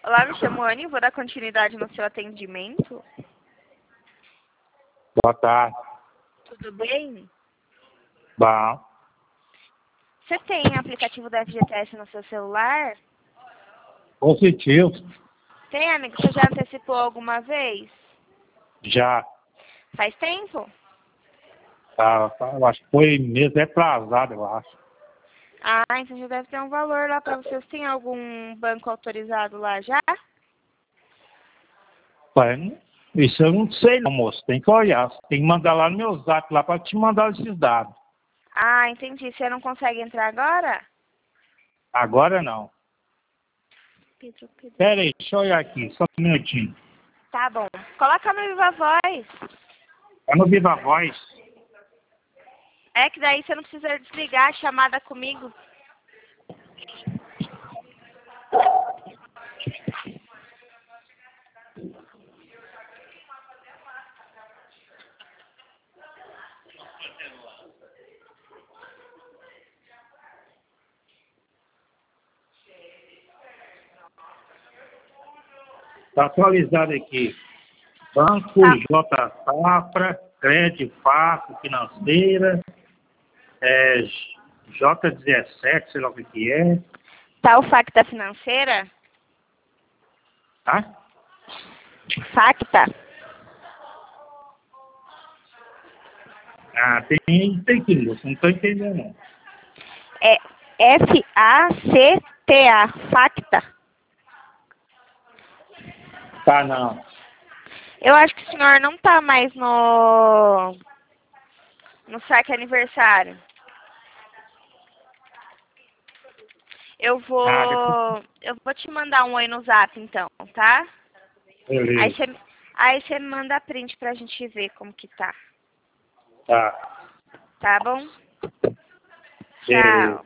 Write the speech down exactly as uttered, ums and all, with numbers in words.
Olá, me chamo Anne, vou dar continuidade no seu atendimento. Boa tarde. Tudo bem? Bom. Você tem aplicativo da F G T S no seu celular? Positivo. Tem, amigo? Você já antecipou alguma vez? Já. Faz tempo? Tá, tá, eu acho que foi mês atrasado, eu acho. Ah, então já deve ter um valor lá para vocês. Tem algum banco autorizado lá já? Pai, isso eu não sei não, moço. Tem que olhar. Você tem que mandar lá no meu zap lá para te mandar esses dados. Ah, entendi. Você não consegue entrar agora? Agora não. Pedro, Pedro. Pera aí, deixa eu olhar aqui, só um minutinho. Tá bom. Coloca no Viva Voz. É no Viva Voz. É que daí você não precisa desligar a chamada comigo. Está atualizado aqui. Banco Tá. J Safra, Crédito Fácil Financeira, é, J dezessete, sei lá o que que é. Tá o Facta Financeira? Tá? Facta. Ah, tem, tem que, moço, não estou entendendo não. É F A C T A. Facta. Tá, não. Eu acho que o senhor não tá mais no... no saque aniversário. Eu Ah, depois, vou... Eu vou te mandar um oi no zap, então, tá? Aí beleza. você... Aí você manda print pra gente ver como que tá. Tá, Tá bom? beleza. Tchau.